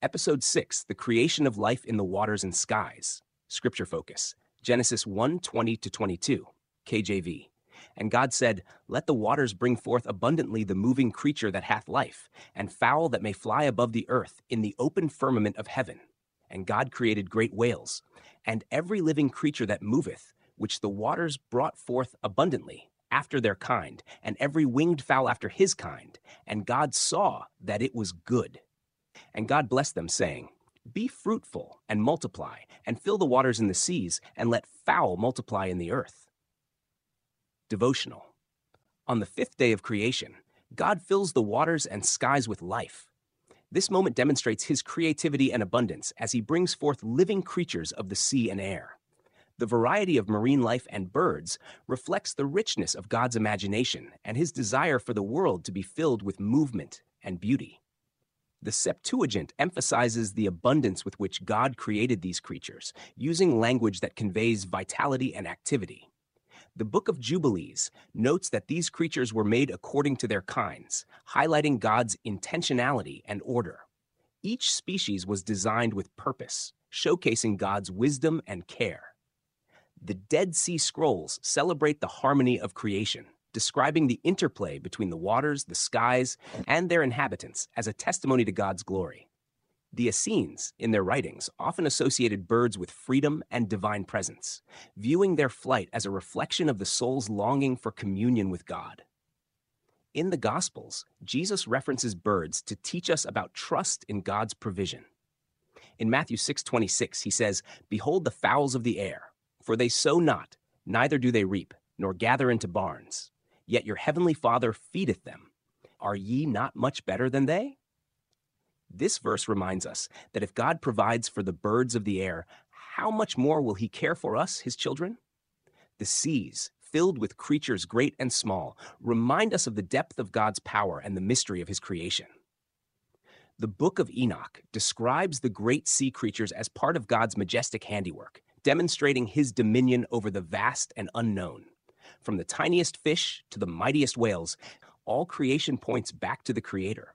Episode 6, The Creation of Life in the Waters and Skies. Scripture focus, Genesis 1:20-22, KJV. And God said, "Let the waters bring forth abundantly the moving creature that hath life, and fowl that may fly above the earth in the open firmament of heaven. And God created great whales, and every living creature that moveth, which the waters brought forth abundantly, after their kind, and every winged fowl after his kind. And God saw that it was good. And God blessed them, saying, Be fruitful, and multiply, and fill the waters in the seas, and let fowl multiply in the earth." Devotional. On the fifth day of creation, God fills the waters and skies with life. This moment demonstrates his creativity and abundance as he brings forth living creatures of the sea and air. The variety of marine life and birds reflects the richness of God's imagination and his desire for the world to be filled with movement and beauty. The Septuagint emphasizes the abundance with which God created these creatures, using language that conveys vitality and activity. The Book of Jubilees notes that these creatures were made according to their kinds, highlighting God's intentionality and order. Each species was designed with purpose, showcasing God's wisdom and care. The Dead Sea Scrolls celebrate the harmony of creation, describing the interplay between the waters, the skies, and their inhabitants as a testimony to God's glory. The Essenes, in their writings, often associated birds with freedom and divine presence, viewing their flight as a reflection of the soul's longing for communion with God. In the Gospels, Jesus references birds to teach us about trust in God's provision. In Matthew 6:26, he says, "Behold the fowls of the air, for they sow not, neither do they reap, nor gather into barns. Yet your heavenly Father feedeth them. Are ye not much better than they?" This verse reminds us that if God provides for the birds of the air, how much more will he care for us, his children? The seas, filled with creatures great and small, remind us of the depth of God's power and the mystery of his creation. The Book of Enoch describes the great sea creatures as part of God's majestic handiwork, demonstrating his dominion over the vast and unknown. From the tiniest fish to the mightiest whales, all creation points back to the Creator.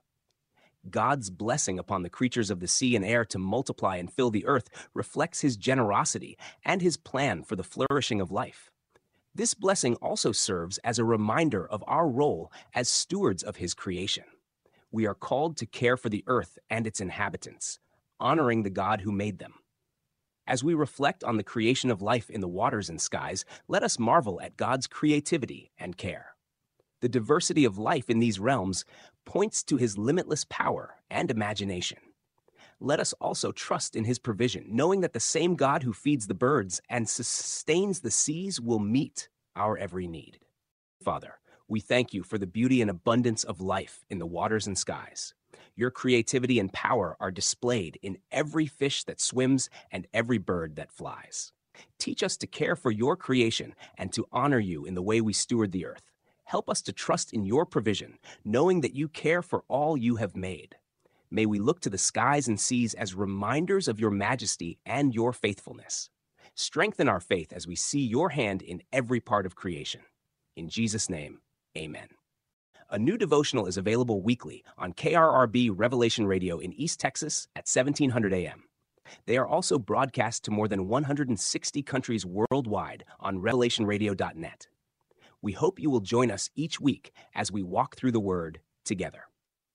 God's blessing upon the creatures of the sea and air to multiply and fill the earth reflects his generosity and his plan for the flourishing of life. This blessing also serves as a reminder of our role as stewards of his creation. We are called to care for the earth and its inhabitants, honoring the God who made them. As we reflect on the creation of life in the waters and skies, let us marvel at God's creativity and care. The diversity of life in these realms points to his limitless power and imagination. Let us also trust in his provision, knowing that the same God who feeds the birds and sustains the seas will meet our every need. Father, we thank you for the beauty and abundance of life in the waters and skies. Your creativity and power are displayed in every fish that swims and every bird that flies. Teach us to care for your creation and to honor you in the way we steward the earth. Help us to trust in your provision, knowing that you care for all you have made. May we look to the skies and seas as reminders of your majesty and your faithfulness. Strengthen our faith as we see your hand in every part of creation. In Jesus' name, amen. A new devotional is available weekly on KRRB Revelation Radio in East Texas at 1700 a.m. They are also broadcast to more than 160 countries worldwide on revelationradio.net. We hope you will join us each week as we walk through the Word together.